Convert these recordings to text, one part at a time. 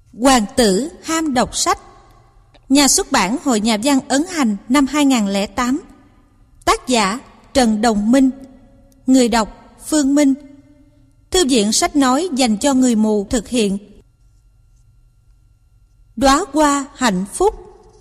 Hoàng tử ham đọc sách. Nhà xuất bản Hội Nhà văn ấn hành năm 2008. Tác giả Trần Đồng Minh. Người đọc Phương Minh. Thư viện sách nói dành cho người mù thực hiện. Đóa hoa hạnh phúc.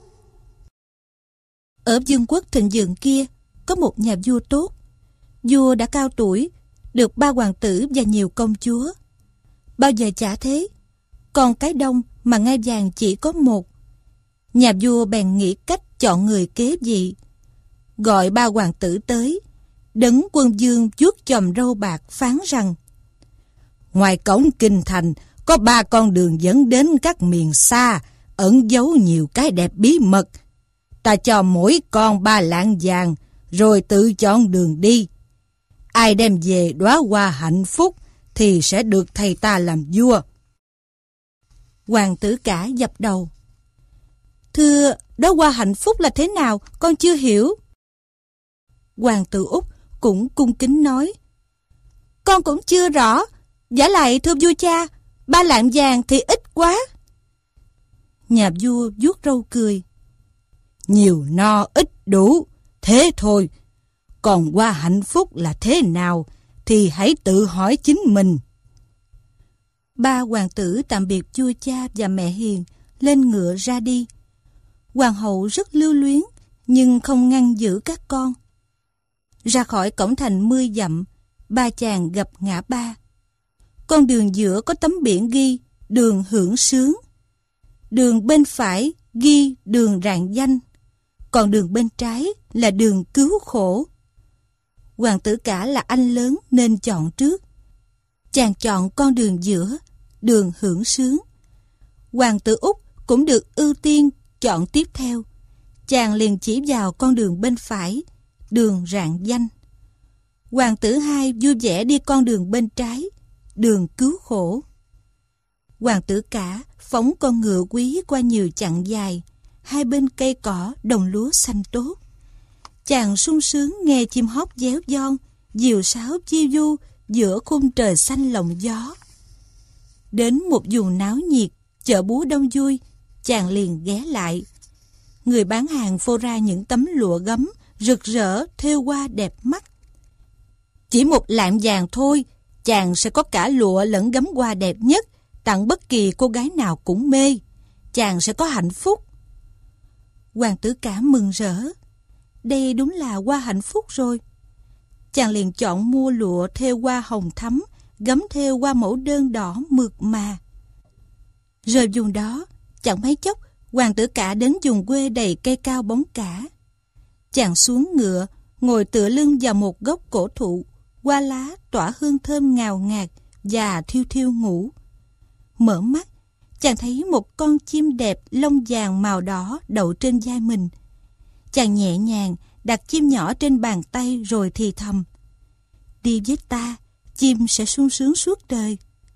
Ở vương quốc thịnh vượng kia có một nhà vua tốt. Vua đã cao tuổi, được 3 hoàng tử và nhiều công chúa. Bao giờ chả thế, còn cái đông mà ngai vàng chỉ có một. Nhà vua bèn nghĩ cách chọn người kế vị. Gọi 3 hoàng tử tới. Đấng quân vương vuốt chòm râu bạc phán rằng: ngoài cổng kinh thành có 3 con đường dẫn đến các miền xa, ẩn giấu nhiều cái đẹp bí mật. Ta cho mỗi con 3 lạng vàng, rồi tự chọn đường đi. Ai đem về đóa hoa hạnh phúc thì sẽ được thầy ta làm vua. Hoàng tử cả dập đầu: thưa, đóa hoa hạnh phúc là thế nào, con chưa hiểu. Hoàng tử Úc cũng cung kính nói: con cũng chưa rõ, vả lại thưa vua cha, 3 lạng vàng thì ít quá. Nhà vua vuốt râu cười: nhiều no ít đủ, thế thôi. Còn hoa hạnh phúc là thế nào thì hãy tự hỏi chính mình. 3 hoàng tử tạm biệt vua cha và mẹ hiền, lên ngựa ra đi. Hoàng hậu rất lưu luyến nhưng không ngăn giữ các con. Ra khỏi cổng thành 10 dặm, 3 chàng gặp ngã ba. Con đường giữa có tấm biển ghi đường hưởng sướng. Đường bên phải ghi đường rạng danh, còn đường bên trái là đường cứu khổ. Hoàng tử cả là anh lớn nên chọn trước. Chàng chọn con đường giữa, đường hưởng sướng. Hoàng tử Úc cũng được ưu tiên chọn tiếp theo. Chàng liền chỉ vào con đường bên phải, đường rạng danh. Hoàng tử hai vui vẻ đi con đường bên trái, đường cứu khổ. Hoàng tử cả phóng con ngựa quý qua nhiều chặng dài, hai bên cây cỏ đồng lúa xanh tốt. Chàng sung sướng nghe chim hót véo von, diều sáo chiêu du giữa khung trời xanh lộng gió. Đến một vùng náo nhiệt, chợ búa đông vui, chàng liền ghé lại. Người bán hàng phô ra những tấm lụa gấm rực rỡ thêu hoa đẹp mắt. Chỉ 1 lạng vàng thôi, chàng sẽ có cả lụa lẫn gấm hoa đẹp nhất, tặng bất kỳ cô gái nào cũng mê. Chàng sẽ có hạnh phúc. Hoàng tử cả mừng rỡ. Đây đúng là hoa hạnh phúc rồi. Chàng liền chọn mua lụa thêu hoa hồng thắm, gấm thêu hoa mẫu đơn đỏ mượt mà. Rời vùng đó, chẳng mấy chốc hoàng tử cả đến vùng quê đầy cây cao bóng cả. Chàng xuống ngựa, ngồi tựa lưng vào một gốc cổ thụ, hoa lá tỏa hương thơm ngào ngạt và thiêu thiêu ngủ. Mở mắt, chàng thấy một con chim đẹp lông vàng màu đỏ đậu trên vai mình. Chàng nhẹ nhàng đặt chim nhỏ trên bàn tay rồi thì thầm: đi với ta, chim sẽ sung sướng suốt đời.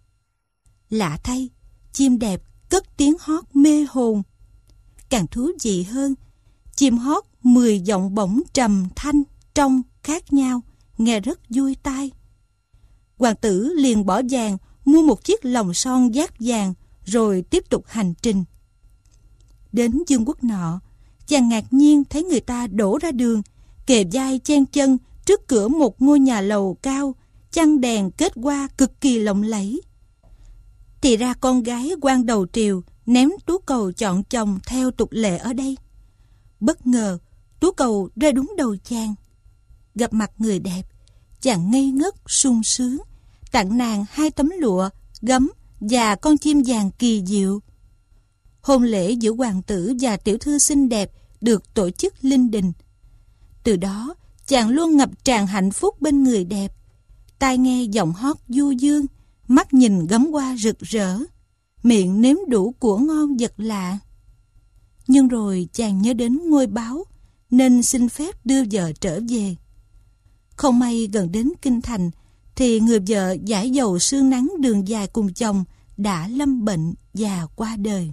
Lạ thay, chim đẹp cất tiếng hót mê hồn. Càng thú vị hơn, chim hót 10 giọng bổng trầm thanh trong khác nhau, nghe rất vui tai. Hoàng tử liền bỏ vàng mua một chiếc lồng son dát vàng, rồi tiếp tục hành trình. Đến vương quốc nọ, chàng ngạc nhiên thấy người ta đổ ra đường, kề vai chen chân trước cửa một ngôi nhà lầu cao, chăn đèn kết hoa cực kỳ lộng lẫy. Thì ra con gái quan đầu triều ném tú cầu chọn chồng theo tục lệ ở đây. Bất ngờ, tú cầu rơi đúng đầu chàng. Gặp mặt người đẹp, chàng ngây ngất sung sướng, tặng nàng 2 tấm lụa, gấm và con chim vàng kỳ diệu. Hôn lễ giữa hoàng tử và tiểu thư xinh đẹp được tổ chức linh đình. Từ đó, chàng luôn ngập tràn hạnh phúc bên người đẹp. Tai nghe giọng hót du dương, mắt nhìn gấm hoa rực rỡ, miệng nếm đủ của ngon vật lạ. Nhưng rồi chàng nhớ đến ngôi báo, nên xin phép đưa vợ trở về. Không may gần đến kinh thành, thì người vợ dãi dầu sương nắng đường dài cùng chồng đã lâm bệnh và qua đời.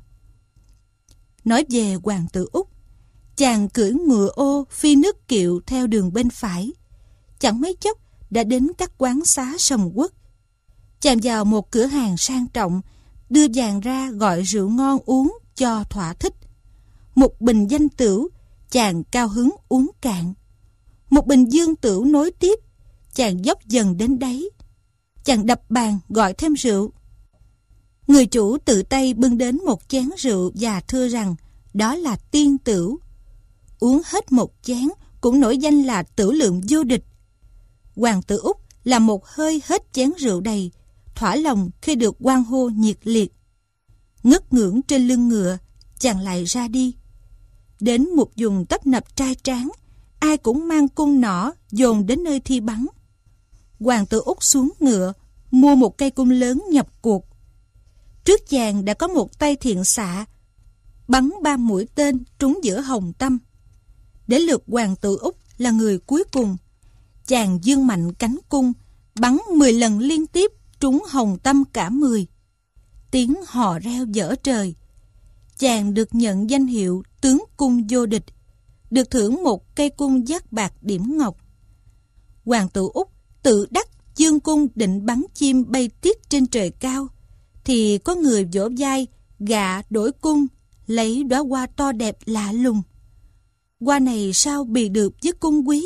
Nói về hoàng tử Úc, chàng cưỡi ngựa ô phi nước kiệu theo đường bên phải. Chẳng mấy chốc đã đến các quán xá sầm uất. Chàng vào một cửa hàng sang trọng, đưa vàng ra gọi rượu ngon uống cho thỏa thích. Một bình danh tửu, chàng cao hứng uống cạn. Một bình dương tửu nối tiếp, chàng dốc dần đến đáy. Chàng đập bàn gọi thêm rượu. Người chủ tự tay bưng đến một chén rượu và thưa rằng đó là tiên tửu. Uống hết một chén cũng nổi danh là tửu lượng vô địch. Hoàng tử Úc làm một hơi hết chén rượu đầy, thỏa lòng khi được hoan hô nhiệt liệt. Ngất ngưỡng trên lưng ngựa, chàng lại ra đi. Đến một vùng tấp nập trai tráng, ai cũng mang cung nỏ dồn đến nơi thi bắn. Hoàng tử Úc xuống ngựa, mua một cây cung lớn nhập cuộc. Trước chàng đã có một tay thiện xạ, bắn 3 mũi tên trúng giữa hồng tâm. Đến lượt hoàng tử Úc là người cuối cùng. Chàng giương mạnh cánh cung, bắn 10 lần liên tiếp trúng hồng tâm cả 10. Tiếng hò reo dở trời. Chàng được nhận danh hiệu tướng cung vô địch, được thưởng một cây cung giác bạc điểm ngọc. Hoàng tử Úc tự đắc dương cung định bắn chim bay tiết trên trời cao, thì có người vỗ vai gạ đổi cung, lấy đóa hoa to đẹp lạ lùng. Hoa này sao bì được với cung quý?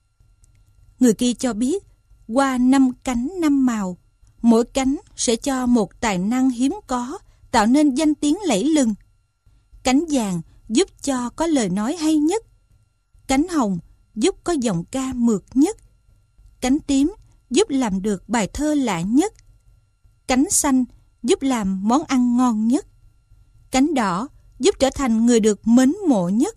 Người kia cho biết hoa 5 cánh 5 màu, mỗi cánh sẽ cho một tài năng hiếm có, tạo nên danh tiếng lẫy lừng. Cánh vàng giúp cho có lời nói hay nhất, cánh hồng giúp có giọng ca mượt nhất, cánh tím giúp làm được bài thơ lạ nhất, cánh xanh giúp làm món ăn ngon nhất, cánh đỏ giúp trở thành người được mến mộ nhất.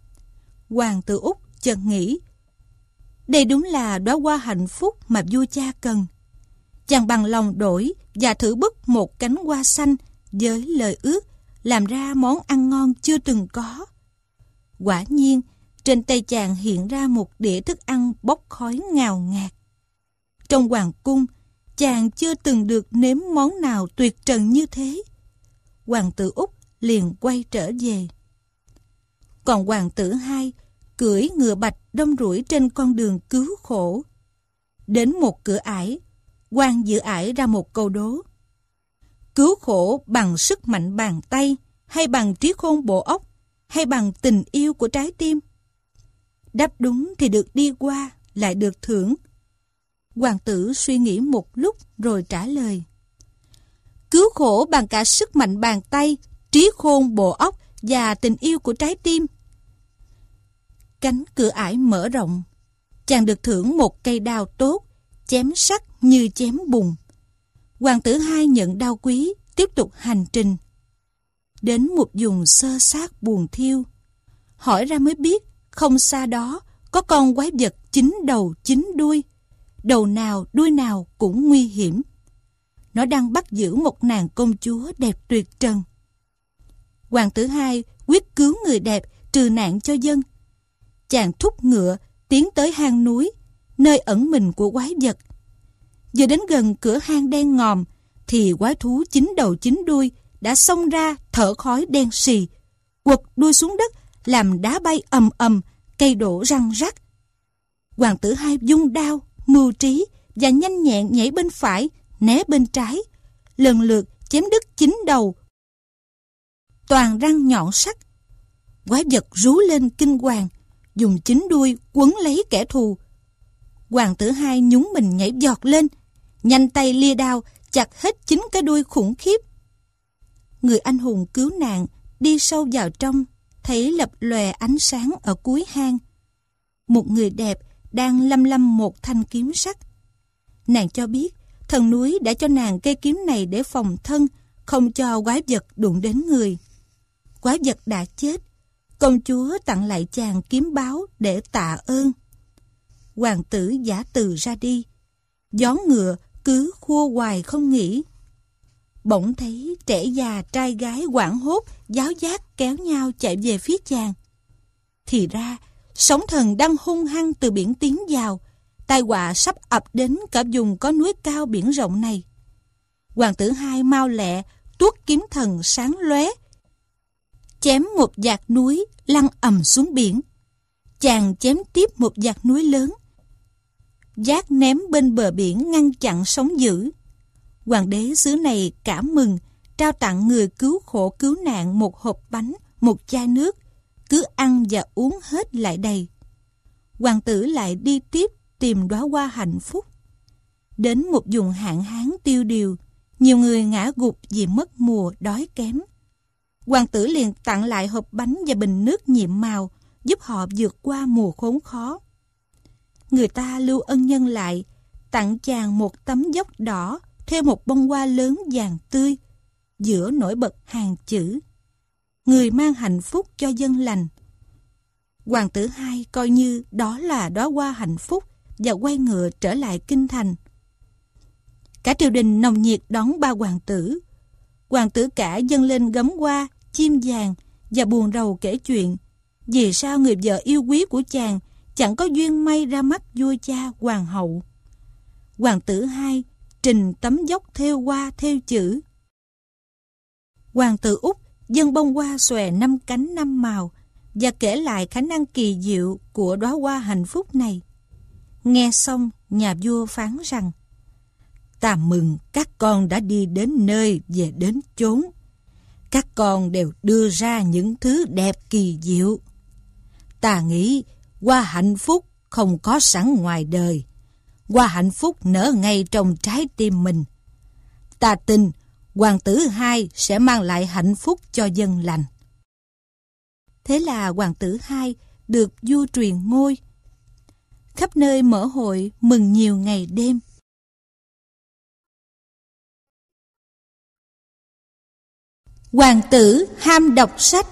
Hoàng tử Úc chợt nghĩ, đây đúng là đóa hoa hạnh phúc mà vua cha cần. Chàng bằng lòng đổi và thử bứt một cánh hoa xanh với lời ước làm ra món ăn ngon chưa từng có. Quả nhiên, trên tay chàng hiện ra một đĩa thức ăn bốc khói ngào ngạt. Trong hoàng cung, chàng chưa từng được nếm món nào tuyệt trần như thế. Hoàng tử Úc liền quay trở về. Còn hoàng tử hai cưỡi ngựa bạch đông rủi trên con đường cứu khổ. Đến một cửa ải, quan giữ ải ra một câu đố: cứu khổ bằng sức mạnh bàn tay, hay bằng trí khôn bộ óc, hay bằng tình yêu của trái tim? Đáp đúng thì được đi qua, lại được thưởng. Hoàng tử suy nghĩ một lúc rồi trả lời: cứu khổ bằng cả sức mạnh bàn tay, trí khôn bộ óc và tình yêu của trái tim. Cánh cửa ải mở rộng, chàng được thưởng một cây đao tốt, chém sắt như chém bùn. Hoàng tử hai nhận đao quý, tiếp tục hành trình. Đến một vùng xơ xác buồn thiêu, hỏi ra mới biết không xa đó có con quái vật 9 đầu 9 đuôi, đầu nào đuôi nào cũng nguy hiểm. Nó đang bắt giữ một nàng công chúa đẹp tuyệt trần. Hoàng tử hai quyết cứu người đẹp, trừ nạn cho dân. Chàng thúc ngựa tiến tới hang núi, nơi ẩn mình của quái vật. Vừa đến gần cửa hang đen ngòm, thì quái thú 9 đầu 9 đuôi đã xông ra thở khói đen sì, quật đuôi xuống đất, làm đá bay ầm ầm, cây đổ răng rắc. Hoàng tử hai vung đao, mưu trí và nhanh nhẹn nhảy bên phải, né bên trái, lần lượt chém đứt 9 đầu, toàn răng nhọn sắc. Quái vật rú lên kinh hoàng, dùng 9 đuôi quấn lấy kẻ thù. Hoàng tử hai nhún mình nhảy giọt lên, nhanh tay lia đao chặt hết 9 cái đuôi khủng khiếp. Người anh hùng cứu nạn đi sâu vào trong, thấy lập lòe ánh sáng ở cuối hang. Một người đẹp đang lăm lăm một thanh kiếm sắt. Nàng cho biết thần núi đã cho nàng cây kiếm này để phòng thân, không cho quái vật đụng đến người. Quái vật đã chết, công chúa tặng lại chàng kiếm báu để tạ ơn. Hoàng tử giả từ ra đi, gió ngựa cứ khua hoài không nghỉ. Bỗng thấy trẻ già trai gái hoảng hốt giáo giác kéo nhau chạy về phía chàng. Thì ra sóng thần đang hung hăng từ biển tiến vào, tai họa sắp ập đến cả vùng có núi cao biển rộng này. Hoàng tử hai mau lẹ tuốt kiếm thần sáng lóe, chém một vạt núi lăn ầm xuống biển. Chàng chém tiếp một vạt núi lớn, vác ném bên bờ biển ngăn chặn sóng dữ. Hoàng đế xứ này cảm mừng, trao tặng người cứu khổ cứu nạn một hộp bánh, một chai nước, cứ ăn và uống hết lại đầy. Hoàng tử lại đi tiếp tìm đóa hoa hạnh phúc. Đến một vùng hạn hán tiêu điều, nhiều người ngã gục vì mất mùa đói kém. Hoàng tử liền tặng lại hộp bánh và bình nước nhiệm màu, giúp họ vượt qua mùa khốn khó. Người ta lưu ân nhân lại, tặng chàng một tấm dốc đỏ theo một bông hoa lớn vàng tươi, giữa nổi bật hàng chữ: người mang hạnh phúc cho dân lành. Hoàng tử hai coi như đó là đóa hoa hạnh phúc và quay ngựa trở lại kinh thành. Cả triều đình nồng nhiệt đón ba hoàng tử. Hoàng tử cả dâng lên gấm hoa, chim vàng và buồn rầu kể chuyện vì sao người vợ yêu quý của chàng chẳng có duyên may ra mắt vua cha hoàng hậu. Hoàng tử hai trình tấm dốc thêu hoa thêu chữ. Hoàng tử Úc dâng bông hoa xòe 5 cánh 5 màu và kể lại khả năng kỳ diệu của đóa hoa hạnh phúc này. Nghe xong, nhà vua phán rằng: ta mừng các con đã đi đến nơi về đến chốn. Các con đều đưa ra những thứ đẹp kỳ diệu. Ta nghĩ hoa hạnh phúc không có sẵn ngoài đời. Hoa hạnh phúc nở ngay trong trái tim mình. Ta tin hoàng tử hai sẽ mang lại hạnh phúc cho dân lành. Thế là hoàng tử hai được vua truyền ngôi. Khắp nơi mở hội mừng nhiều ngày đêm. Hoàng tử ham đọc sách.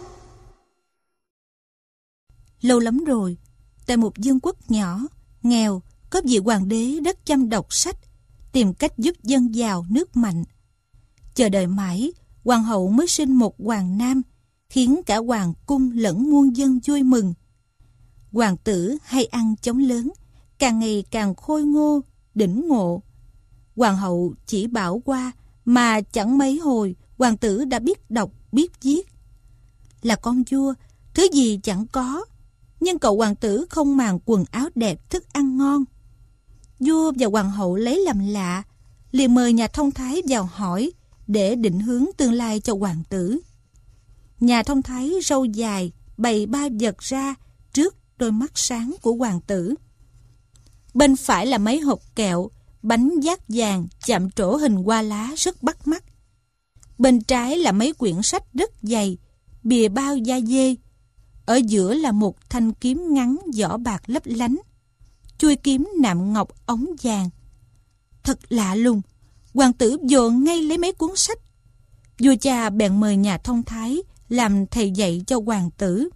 Lâu lắm rồi, tại một vương quốc nhỏ, nghèo, có vị hoàng đế rất chăm đọc sách, tìm cách giúp dân giàu nước mạnh. Chờ đợi mãi, hoàng hậu mới sinh một hoàng nam, khiến cả hoàng cung lẫn muôn dân vui mừng. Hoàng tử hay ăn chóng lớn, càng ngày càng khôi ngô, đỉnh ngộ. Hoàng hậu chỉ bảo qua, mà chẳng mấy hồi hoàng tử đã biết đọc, biết viết. Là con vua, thứ gì chẳng có, nhưng cậu hoàng tử không màng quần áo đẹp, thức ăn ngon. Vua và hoàng hậu lấy làm lạ, liền mời nhà thông thái vào hỏi để định hướng tương lai cho hoàng tử. Nhà thông thái râu dài bày 3 vật ra trước đôi mắt sáng của hoàng tử. Bên phải là mấy hộp kẹo, bánh giác vàng chạm trổ hình hoa lá rất bắt mắt. Bên trái là mấy quyển sách rất dày, bìa bao da dê. Ở giữa là một thanh kiếm ngắn vỏ bạc lấp lánh, chuôi kiếm nạm ngọc ống vàng. Thật lạ lùng, hoàng tử dồn ngay lấy mấy cuốn sách. Vua cha bèn mời nhà thông thái làm thầy dạy cho hoàng tử.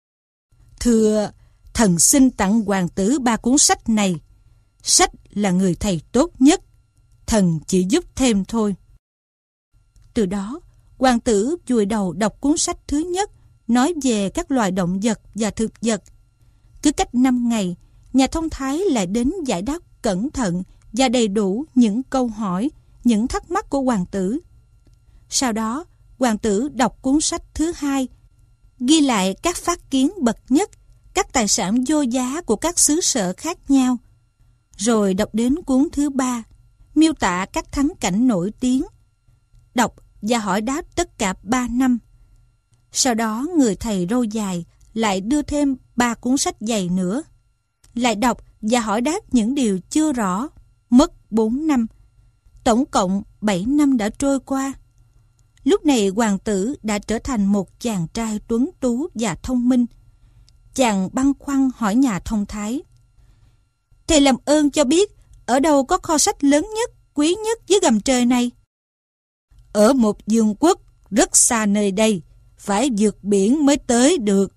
Thưa, thần xin tặng hoàng tử 3 cuốn sách này. Sách là người thầy tốt nhất, thần chỉ giúp thêm thôi. Từ đó, hoàng tử vùi đầu đọc cuốn sách thứ nhất, nói về các loài động vật và thực vật. Cứ cách 5 ngày, nhà thông thái lại đến giải đáp cẩn thận và đầy đủ những câu hỏi, những thắc mắc của hoàng tử. Sau đó, hoàng tử đọc cuốn sách thứ hai, ghi lại các phát kiến bậc nhất, các tài sản vô giá của các xứ sở khác nhau. Rồi đọc đến cuốn thứ 3, miêu tả các thắng cảnh nổi tiếng. Đọc và hỏi đáp tất cả 3 năm. Sau đó người thầy râu dài lại đưa thêm 3 cuốn sách dày nữa. Lại đọc và hỏi đáp những điều chưa rõ. Mất 4 năm. Tổng cộng 7 năm đã trôi qua. Lúc này hoàng tử đã trở thành một chàng trai tuấn tú và thông minh. Chàng băn khoăn hỏi nhà thông thái: thầy làm ơn cho biết ở đâu có kho sách lớn nhất, quý nhất dưới gầm trời này? Ở một vương quốc rất xa nơi đây, phải vượt biển mới tới được.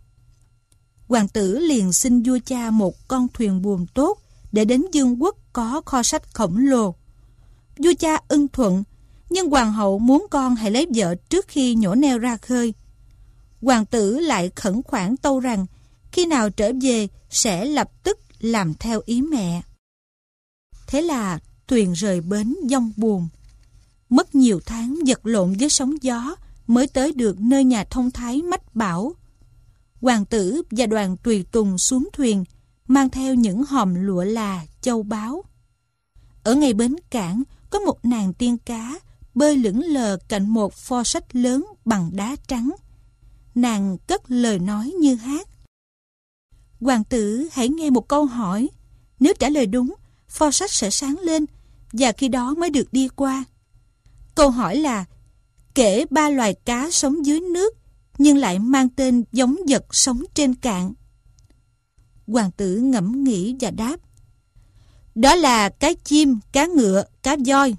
Hoàng tử liền xin vua cha một con thuyền buồm tốt để đến vương quốc có kho sách khổng lồ. Vua cha ưng thuận, nhưng hoàng hậu muốn con hãy lấy vợ trước khi nhổ neo ra khơi. Hoàng tử lại khẩn khoản tâu rằng khi nào trở về sẽ lập tức làm theo ý mẹ. Thế là thuyền rời bến dông buồm. Mất nhiều tháng vật lộn với sóng gió mới tới được nơi nhà thông thái mách bảo. Hoàng tử và đoàn tùy tùng xuống thuyền, mang theo những hòm lụa là, châu báu. Ở ngay bến cảng có một nàng tiên cá bơi lững lờ cạnh một pho sách lớn bằng đá trắng. Nàng cất lời nói như hát. Hoàng tử hãy nghe một câu hỏi. Nếu trả lời đúng, pho sách sẽ sáng lên, và khi đó mới được đi qua. Câu hỏi là: kể 3 loài cá sống dưới nước, nhưng lại mang tên giống vật sống trên cạn. Hoàng tử ngẫm nghĩ và đáp: đó là cá chim, cá ngựa, cá voi.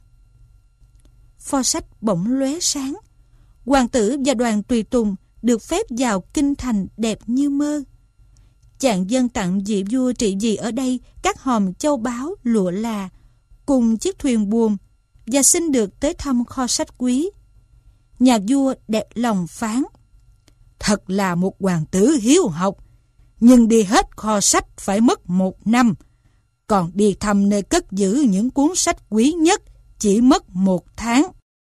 Pho sách bỗng lóe sáng. Hoàng tử và đoàn tùy tùng được phép vào kinh thành đẹp như mơ. Chàng dâng tặng vị vua trị vì ở đây các hòm châu báu, lụa là, cùng chiếc thuyền buồm, và xin được tới thăm kho sách quý. Nhà vua đẹp lòng phán: thật là một hoàng tử hiếu học, nhưng đi hết kho sách phải mất 1 năm, còn đi thăm nơi cất giữ những cuốn sách quý nhất chỉ mất 1 tháng.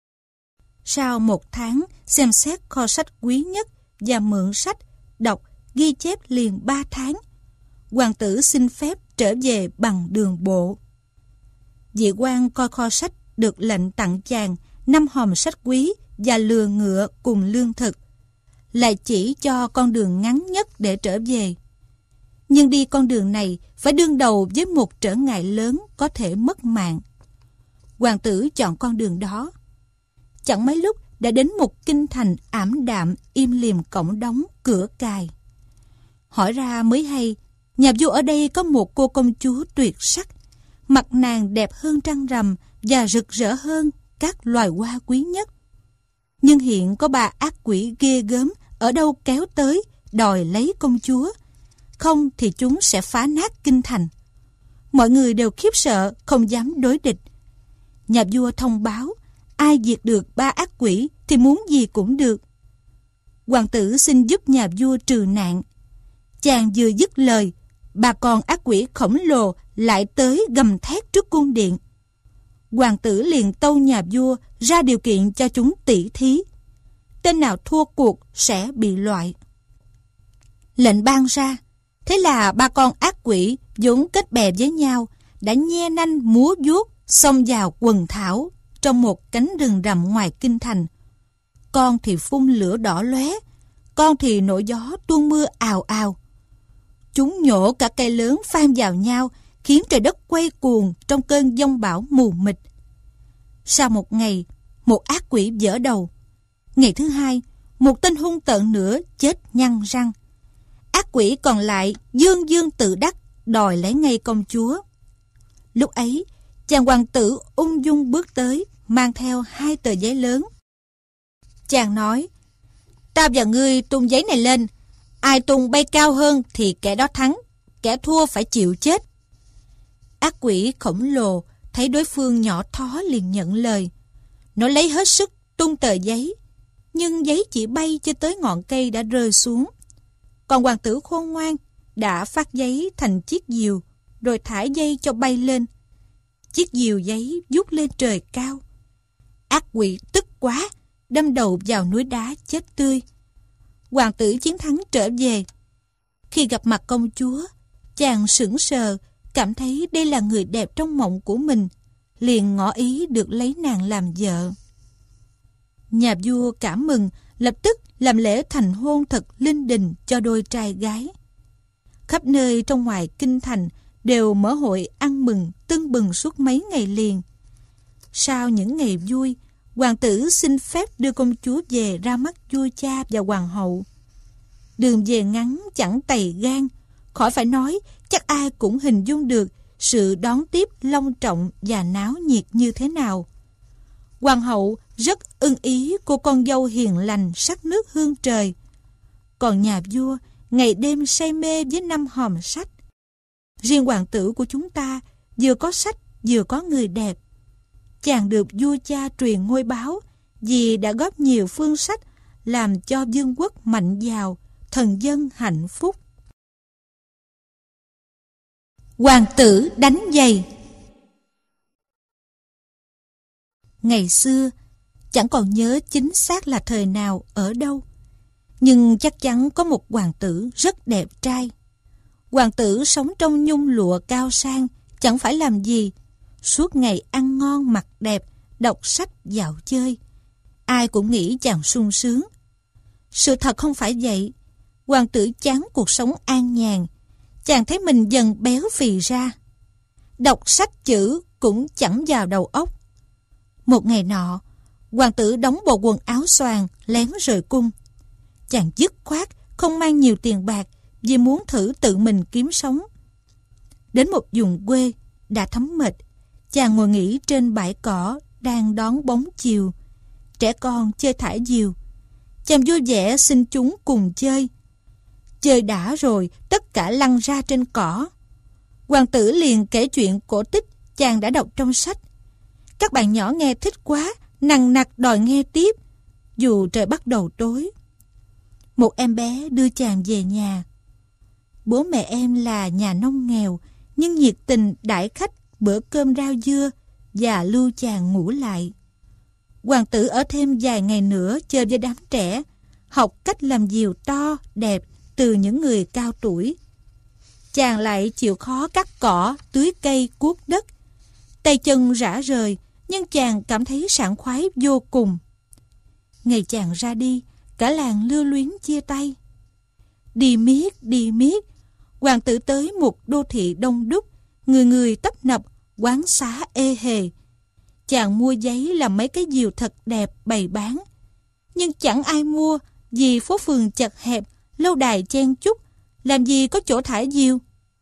Sau 1 tháng xem xét kho sách quý nhất và mượn sách, đọc, ghi chép liền 3 tháng, hoàng tử xin phép trở về bằng đường bộ. Vị quan coi kho sách được lệnh tặng chàng 5 hòm sách quý và lừa ngựa cùng lương thực, lại chỉ cho con đường ngắn nhất để trở về. Nhưng đi con đường này phải đương đầu với một trở ngại lớn có thể mất mạng. Hoàng tử chọn con đường đó. Chẳng mấy lúc đã đến một kinh thành ảm đạm, im lìm cổng đóng, cửa cài. Hỏi ra mới hay, nhà vua ở đây có một cô công chúa tuyệt sắc. Mặt nàng đẹp hơn trăng rằm và rực rỡ hơn các loài hoa quý nhất. Nhưng hiện có 3 ác quỷ ghê gớm ở đâu kéo tới đòi lấy công chúa. Không thì chúng sẽ phá nát kinh thành. Mọi người đều khiếp sợ, không dám đối địch. Nhà vua thông báo, ai diệt được 3 ác quỷ thì muốn gì cũng được. Hoàng tử xin giúp nhà vua trừ nạn. Chàng vừa dứt lời, 3 con ác quỷ khổng lồ lại tới gầm thét trước cung điện. Hoàng tử liền tâu nhà vua ra điều kiện cho chúng tỉ thí. Tên nào thua cuộc sẽ bị loại. Lệnh ban ra. Thế là 3 con ác quỷ vốn kết bè với nhau đã nhe nanh múa vuốt xông vào quần thảo trong một cánh rừng rậm ngoài kinh thành. Con thì phun lửa đỏ lóe, con thì nổi gió tuôn mưa ào ào. Chúng nhổ cả cây lớn phan vào nhau, khiến trời đất quay cuồng trong cơn giông bão mù mịt. Sau một ngày, một ác quỷ vỡ đầu. Ngày thứ hai, một tên hung tợn nữa chết nhăn răng. Ác quỷ còn lại dương dương tự đắc đòi lấy ngay công chúa. Lúc ấy, chàng hoàng tử ung dung bước tới, mang theo 2 tờ giấy lớn. Chàng nói: ta và ngươi tung giấy này lên, ai tung bay cao hơn thì kẻ đó thắng, kẻ thua phải chịu chết. Ác quỷ khổng lồ thấy đối phương nhỏ thó liền nhận lời. Nó lấy hết sức tung tờ giấy, nhưng giấy chỉ bay cho tới ngọn cây đã rơi xuống. Còn hoàng tử khôn ngoan đã phát giấy thành chiếc diều, rồi thải dây cho bay lên. Chiếc diều giấy vút lên trời cao. Ác quỷ tức quá, đâm đầu vào núi đá chết tươi. Hoàng tử chiến thắng trở về. Khi gặp mặt công chúa, chàng sững sờ, cảm thấy đây là người đẹp trong mộng của mình, liền ngỏ ý được lấy nàng làm vợ. Nhà vua cảm mừng, lập tức làm lễ thành hôn thật linh đình cho đôi trai gái. Khắp nơi trong ngoài kinh thành đều mở hội ăn mừng tưng bừng suốt mấy ngày liền. Sau những ngày vui, hoàng tử xin phép đưa công chúa về ra mắt vua cha và hoàng hậu. Đường về ngắn chẳng tày gan, khỏi phải nói, chắc ai cũng hình dung được sự đón tiếp long trọng và náo nhiệt như thế nào. Hoàng hậu rất ưng ý cô con dâu hiền lành sắc nước hương trời. Còn nhà vua ngày đêm say mê với 5 hòm sách. Riêng hoàng tử của chúng ta vừa có sách vừa có người đẹp. Chàng được vua cha truyền ngôi báu vì đã góp nhiều phương sách làm cho vương quốc mạnh giàu, thần dân hạnh phúc. Hoàng tử đánh giày. Ngày xưa, chẳng còn nhớ chính xác là thời nào ở đâu, nhưng chắc chắn có một hoàng tử rất đẹp trai. Hoàng tử sống trong nhung lụa cao sang, chẳng phải làm gì, suốt ngày ăn ngon mặc đẹp, đọc sách, dạo chơi. Ai cũng nghĩ chàng sung sướng. Sự thật không phải vậy. Hoàng tử chán cuộc sống an nhàn. Chàng thấy mình dần béo phì ra. Đọc sách chữ cũng chẳng vào đầu óc. Một ngày nọ, hoàng tử đóng bộ quần áo xoàng lén rời cung. Chàng dứt khoát không mang nhiều tiền bạc vì muốn thử tự mình kiếm sống. Đến một vùng quê đã thấm mệt, chàng ngồi nghỉ trên bãi cỏ đang đón bóng chiều. Trẻ con chơi thả diều. Chàng vui vẻ xin chúng cùng chơi. Chơi đã rồi, tất cả lăn ra trên cỏ. Hoàng tử liền kể chuyện cổ tích chàng đã đọc trong sách. Các bạn nhỏ nghe thích quá, nằng nặc đòi nghe tiếp, dù trời bắt đầu tối. Một em bé đưa chàng về nhà. Bố mẹ em là nhà nông nghèo, nhưng nhiệt tình đãi khách bữa cơm rau dưa và lưu chàng ngủ lại. Hoàng tử ở thêm vài ngày nữa chơi với đám trẻ, học cách làm diều to, đẹp từ những người cao tuổi. Chàng lại chịu khó cắt cỏ, tưới cây, cuốc đất. Tay chân rã rời, nhưng chàng cảm thấy sảng khoái vô cùng. Ngày chàng ra đi, cả làng lưu luyến chia tay. Đi miết, hoàng tử tới một đô thị đông đúc, người người tấp nập, quán xá ê hề. Chàng mua giấy làm mấy cái diều thật đẹp bày bán. Nhưng chẳng ai mua vì phố phường chật hẹp, lâu đài chen chúc, làm gì có chỗ thả diều.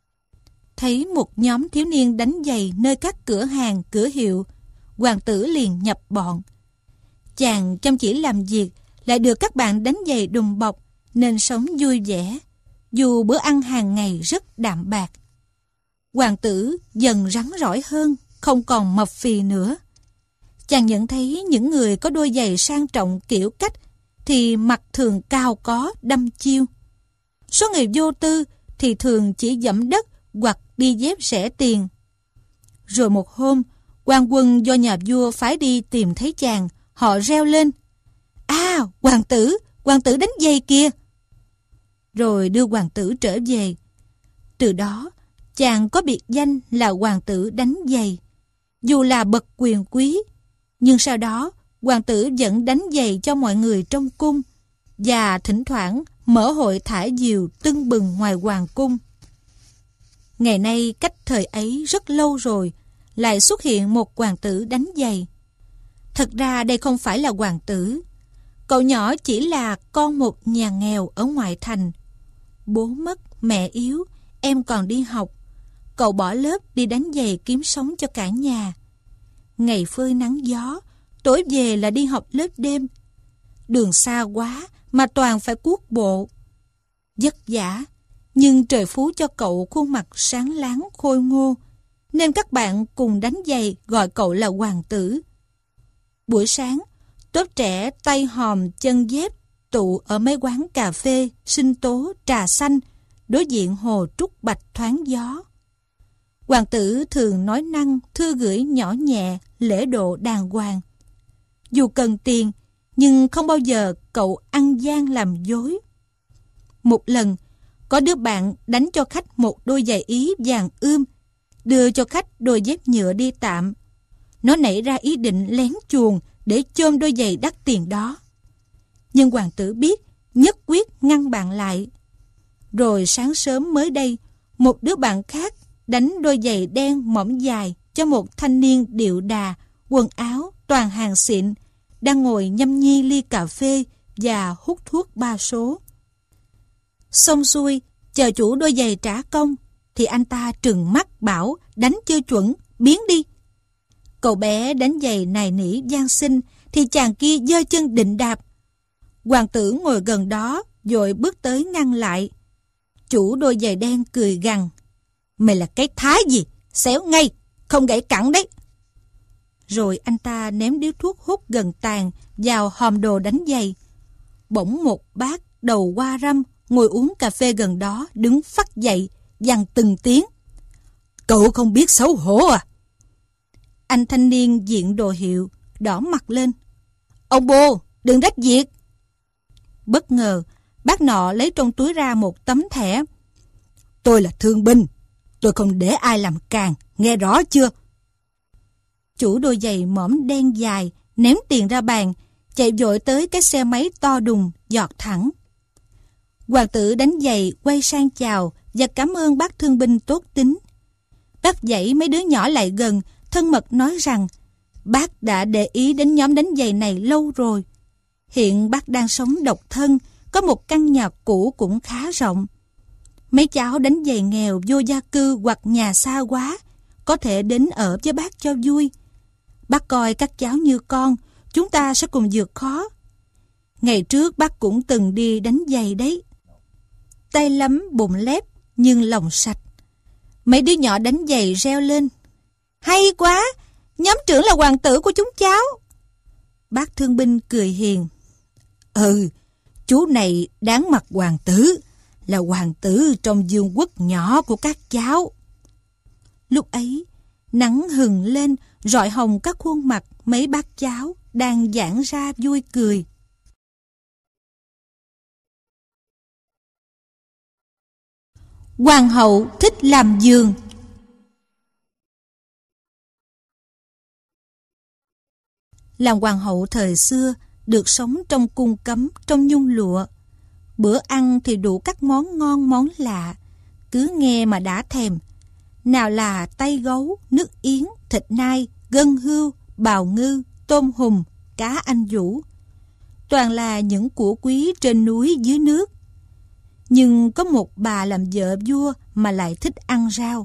Thấy một nhóm thiếu niên đánh giày nơi các cửa hàng, cửa hiệu, hoàng tử liền nhập bọn. Chàng chăm chỉ làm việc, lại được các bạn đánh giày đùm bọc, nên sống vui vẻ, dù bữa ăn hàng ngày rất đạm bạc. Hoàng tử dần rắn rỏi hơn, không còn mập phì nữa. Chàng nhận thấy những người có đôi giày sang trọng kiểu cách thì mặt thường cao có, đâm chiêu. Số người vô tư thì thường chỉ dẫm đất hoặc đi dép rẻ tiền. Rồi một hôm, quan quân do nhà vua phái đi tìm thấy chàng, họ reo lên: "À, hoàng tử đánh giày kìa!" Rồi đưa hoàng tử trở về. Từ đó, chàng có biệt danh là hoàng tử đánh giày. Dù là bậc quyền quý, nhưng sau đó hoàng tử vẫn đánh giày cho mọi người trong cung, và thỉnh thoảng mở hội thả diều tưng bừng ngoài hoàng cung. Ngày nay cách thời ấy rất lâu rồi, lại xuất hiện một hoàng tử đánh giày. Thật ra đây không phải là hoàng tử. Cậu nhỏ chỉ là con một nhà nghèo ở ngoại thành. Bố mất, mẹ yếu, em còn đi học. Cậu bỏ lớp đi đánh giày kiếm sống cho cả nhà. Ngày phơi nắng gió, tối về là đi học lớp đêm. Đường xa quá mà toàn phải cuốc bộ. Vất vả, nhưng trời phú cho cậu khuôn mặt sáng láng khôi ngô, nên các bạn cùng đánh giày gọi cậu là hoàng tử. Buổi sáng, tốp trẻ tay hòm chân dép tụ ở mấy quán cà phê, sinh tố, trà xanh, đối diện hồ trúc bạch thoáng gió. Hoàng tử thường nói năng, thư gửi nhỏ nhẹ, lễ độ đàng hoàng. Dù cần tiền, nhưng không bao giờ cậu ăn gian làm dối. Một lần, có đứa bạn đánh cho khách một đôi giày Ý vàng ươm, đưa cho khách đôi dép nhựa đi tạm. Nó nảy ra ý định lén chuồn để chôm đôi giày đắt tiền đó. Nhưng hoàng tử biết, nhất quyết ngăn bạn lại. Rồi sáng sớm mới đây, một đứa bạn khác đánh đôi giày đen mỏng dài cho một thanh niên điệu đà, quần áo toàn hàng xịn, đang ngồi nhâm nhi ly cà phê và hút thuốc 3 số. Xong xuôi, chờ chủ đôi giày trả công, thì anh ta trừng mắt bảo đánh chưa chuẩn, biến đi. Cậu bé đánh giày nài nỉ van xin, thì chàng kia giơ chân định đạp. Hoàng tử ngồi gần đó, vội bước tới ngăn lại. Chủ đôi giày đen cười gằn: "Mày là cái thá gì? Xéo ngay, không gãy cẳng đấy." Rồi anh ta ném điếu thuốc hút gần tàn vào hòm đồ đánh giày. Bỗng một bác đầu hoa râm ngồi uống cà phê gần đó đứng phắt dậy, dằn từng tiếng: "Cậu không biết xấu hổ à?" Anh thanh niên diện đồ hiệu đỏ mặt lên: "Ông bô, đừng rách việc." Bất ngờ, bác nọ lấy trong túi ra một tấm thẻ: "Tôi là thương binh, tôi không để ai làm càn, nghe rõ chưa?" Chủ đôi giày mõm đen dài ném tiền ra bàn, chạy vội tới cái xe máy to đùng giọt thẳng. Hoàng tử đánh giày quay sang chào và cảm ơn bác thương binh tốt tính. Bác dãy mấy đứa nhỏ lại gần, thân mật nói rằng bác đã để ý đến nhóm đánh giày này lâu rồi. Hiện bác đang sống độc thân, có một căn nhà cũ cũng khá rộng. Mấy cháu đánh giày nghèo vô gia cư hoặc nhà xa quá, có thể đến ở với bác cho vui. Bác coi các cháu như con, chúng ta sẽ cùng vượt khó. Ngày trước bác cũng từng đi đánh giày đấy. Tay lắm bụng lép, nhưng lòng sạch. Mấy đứa nhỏ đánh giày reo lên: hay quá, nhóm trưởng là hoàng tử của chúng cháu. Bác thương binh cười hiền: chú này đáng mặt hoàng tử, là hoàng tử trong vương quốc nhỏ của các cháu. Lúc ấy, nắng hừng lên, rọi hồng các khuôn mặt mấy bác cháu đang giãn ra vui cười. Hoàng hậu thích làm giường. Làm hoàng hậu thời xưa được sống trong cung cấm, trong nhung lụa. Bữa ăn thì đủ các món ngon món lạ, cứ nghe mà đã thèm. Nào là tay gấu, nước yến, thịt nai, gân hươu, bào ngư, tôm hùm, cá anh vũ. Toàn là những của quý trên núi dưới nước. Nhưng có một bà làm vợ vua mà lại thích ăn rau.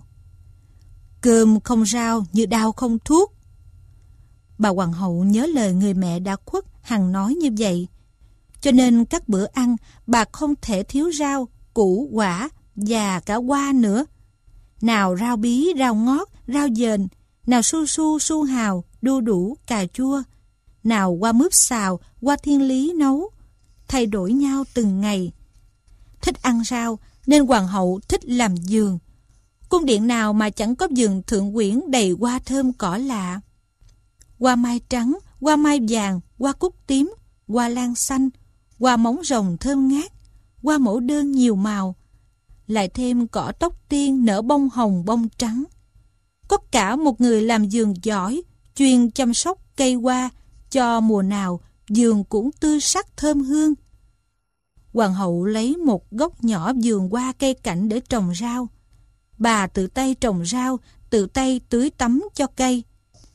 Cơm không rau như đau không thuốc. Bà hoàng hậu nhớ lời người mẹ đã khuất hằng nói như vậy. Cho nên các bữa ăn bà không thể thiếu rau, củ quả và cả hoa nữa. Nào rau bí, rau ngót, rau dền, nào su su, su hào, đu đủ, cà chua, nào hoa mướp xào, hoa thiên lý nấu, thay đổi nhau từng ngày. Thích ăn rau nên hoàng hậu thích làm giường. Cung điện nào mà chẳng có giường thượng quyển đầy hoa thơm cỏ lạ. Hoa mai trắng, hoa mai vàng, hoa cúc tím, hoa lan xanh, hoa móng rồng thơm ngát, hoa mẫu đơn nhiều màu. Lại thêm cỏ tóc tiên nở bông hồng bông trắng. Có cả một người làm giường giỏi, chuyên chăm sóc cây hoa, cho mùa nào giường cũng tươi sắc thơm hương. Hoàng hậu lấy một góc nhỏ vườn hoa cây cảnh để trồng rau. Bà tự tay trồng rau, tự tay tưới tắm cho cây.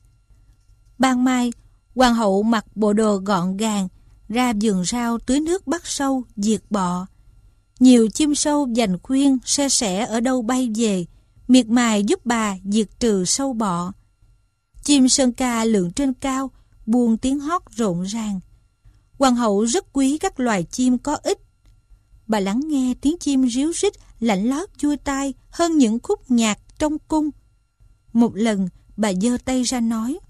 Ban mai, hoàng hậu mặc bộ đồ gọn gàng, ra vườn rau tưới nước bắt sâu, diệt bọ. Nhiều chim sâu giành khuyên se sẻ ở đâu bay về, miệt mài giúp bà diệt trừ sâu bọ. Chim sơn ca lượn trên cao, buông tiếng hót rộn ràng. Hoàng hậu rất quý các loài chim có ích. Bà lắng nghe tiếng chim ríu rít lạnh lót vui tai hơn những khúc nhạc trong cung. Một lần bà giơ tay ra nói: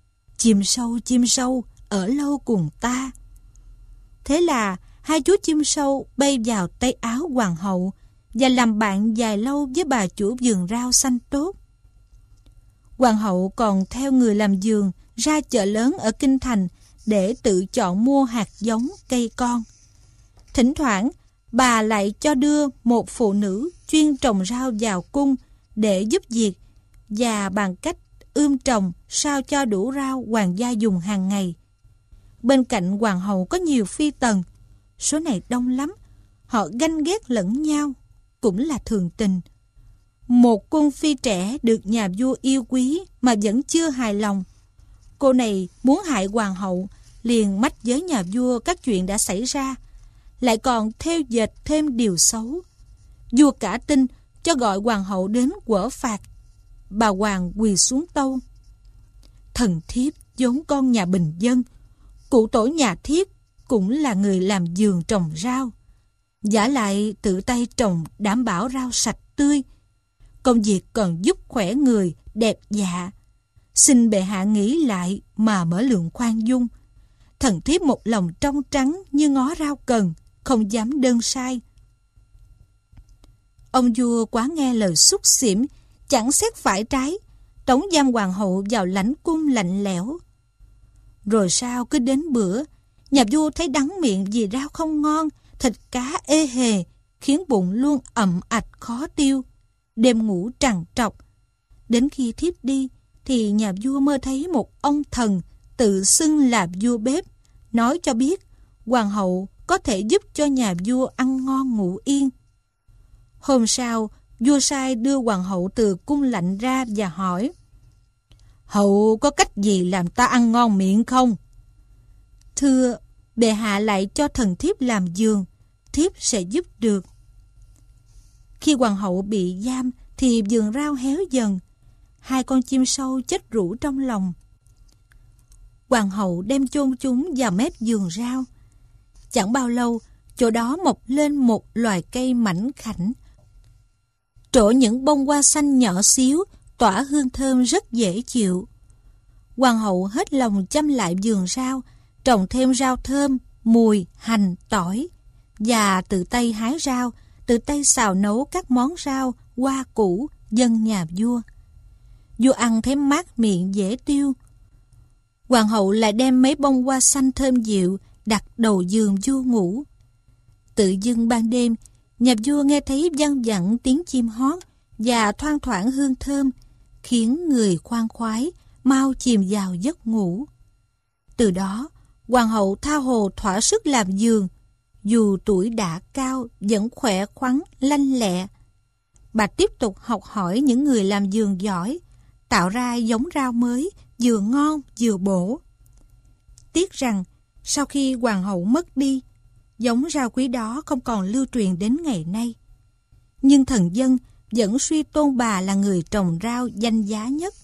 chim sâu, ở lâu cùng ta. Thế là hai chú chim sâu bay vào tay áo hoàng hậu và làm bạn dài lâu với bà chủ vườn rau xanh tốt. Hoàng hậu còn theo người làm vườn ra chợ lớn ở kinh thành để tự chọn mua hạt giống cây con. Thỉnh thoảng bà lại cho đưa một phụ nữ chuyên trồng rau vào cung để giúp việc, và bằng cách trồng sao cho đủ rau hoàng gia dùng hàng ngày. Bên cạnh hoàng hậu có nhiều phi tần, số này đông lắm, họ ganh ghét lẫn nhau, cũng là thường tình. Một cung phi trẻ được nhà vua yêu quý mà vẫn chưa hài lòng. Cô này muốn hại hoàng hậu, liền mách với nhà vua các chuyện đã xảy ra, lại còn theo dệt thêm điều xấu. Vua cả tin, cho gọi hoàng hậu đến quở phạt. Bà hoàng quỳ xuống tâu: thần thiếp vốn con nhà bình dân, cụ tổ nhà thiếp cũng là người làm vườn trồng rau, vả lại tự tay trồng đảm bảo rau sạch tươi. Công việc còn giúp khỏe người, đẹp dạ. Xin bệ hạ nghĩ lại mà mở lượng khoan dung. Thần thiếp một lòng trong trắng như ngó rau cần, không dám đơn sai. Ông vua quá nghe lời xúc xỉm, chẳng xét phải trái, tống giam hoàng hậu vào lãnh cung lạnh lẽo. Rồi sao cứ đến bữa, nhà vua thấy đắng miệng vì rau không ngon, thịt cá ê hề, khiến bụng luôn ậm ạch khó tiêu, đêm ngủ trằn trọc. Đến khi thiếp đi thì nhà vua mơ thấy một ông thần tự xưng là vua bếp, nói cho biết hoàng hậu có thể giúp cho nhà vua ăn ngon ngủ yên. Hôm sau, vua sai đưa hoàng hậu từ cung lạnh ra và hỏi: "Hậu có cách gì làm ta ăn ngon miệng không?" "Thưa, bệ hạ lại cho thần thiếp làm giường, thiếp sẽ giúp được." Khi hoàng hậu bị giam thì vườn rau héo dần, 2 con chim sâu chết rũ trong lòng. Hoàng hậu đem chôn chúng vào mép vườn rau. Chẳng bao lâu, chỗ đó mọc lên một loài cây mảnh khảnh, trổ những bông hoa xanh nhỏ xíu, tỏa hương thơm rất dễ chịu. Hoàng hậu hết lòng chăm lại vườn rau, trồng thêm rau thơm, mùi, hành, tỏi, và tự tay hái rau, tự tay xào nấu các món rau, hoa củ, dâng nhà vua. Vua ăn thấy mát miệng dễ tiêu. Hoàng hậu lại đem mấy bông hoa xanh thơm dịu đặt đầu giường vua ngủ. Tự dưng ban đêm, nhà vua nghe thấy văng vẳng tiếng chim hót và thoang thoảng hương thơm, khiến người khoan khoái, mau chìm vào giấc ngủ. Từ đó, hoàng hậu tha hồ thỏa sức làm giường, dù tuổi đã cao vẫn khỏe khoắn, lanh lẹ. Bà tiếp tục học hỏi những người làm giường giỏi, tạo ra giống rau mới, vừa ngon vừa bổ. Tiếc rằng, sau khi hoàng hậu mất đi, giống rau quý đó không còn lưu truyền đến ngày nay. Nhưng thần dân vẫn suy tôn bà là người trồng rau danh giá nhất.